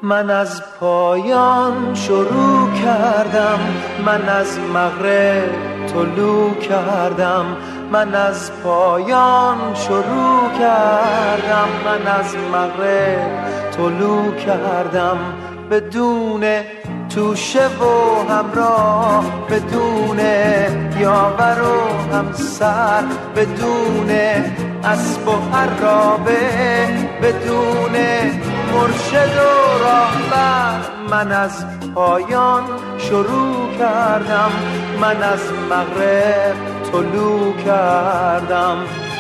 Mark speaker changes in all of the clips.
Speaker 1: من از پایان شروع کردم، من از مغرب طلوع کردم، من از پایان شروع کردم، من از مغرب طلوع کردم، بدون توشه و همراه، بدون یاور و همسر، بدون اسب و عرابه، بدون مرشد و راهبر. من از پایان شروع کردم، من از مغرب طلوع کردم.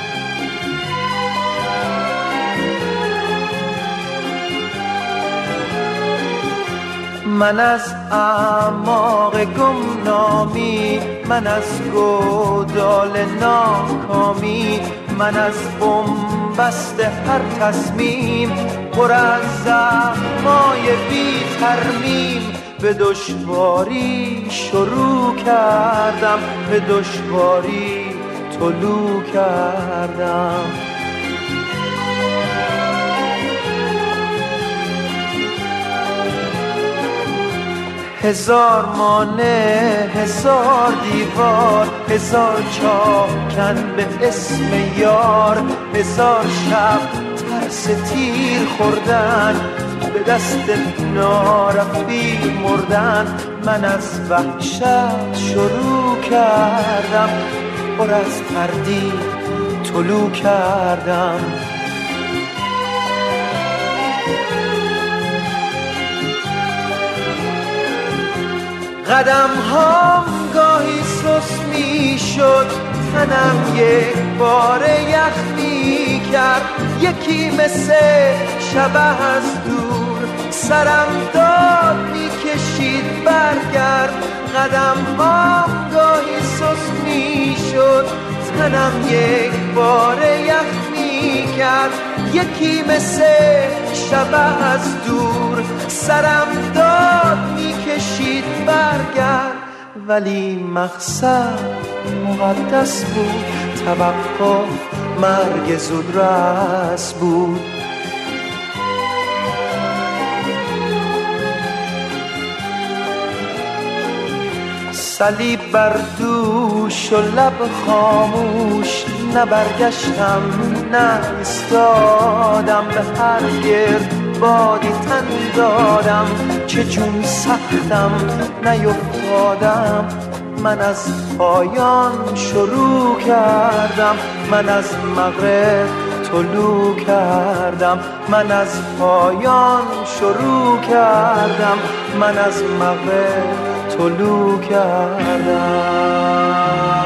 Speaker 1: من از اعماق گمنامی، من از گودال ناکامی، من از بنبست هر تصمیم، پر از زخمای بی ترمیم. به دشواری شروع کردم، به دشواری طلوع کردم. هزار مانع، هزار دیوار، هزار چاکن به اسم یار، هزار شب ترس تیر خوردن، به دست نارفیق مردن. من از وحشت شروع کردم، پر از تردید طلوع کردم. قدم هام گاهی سست می شد، تنم یک بار یخ می کرد، یکی مثل شبح از دور سرم داد می کشید برگرد. قدم هام گاهی سست می شد، تنم یک بار یخ می کرد، یکی مثل شبح از دور سرم داد می کشید برگرد. ولی مقصد مقدس بود، توقف مرگ زودرس بود. صلیب بر دوش و لب خاموش، نه برگشتم نه ایستادم، به هر گرد بادی تن دادم، چه جون سختم نیفتادم. من از پایان شروع کردم، من از مغرب طلوع کردم، من از پایان شروع کردم، من از مغرب طلوع کردم.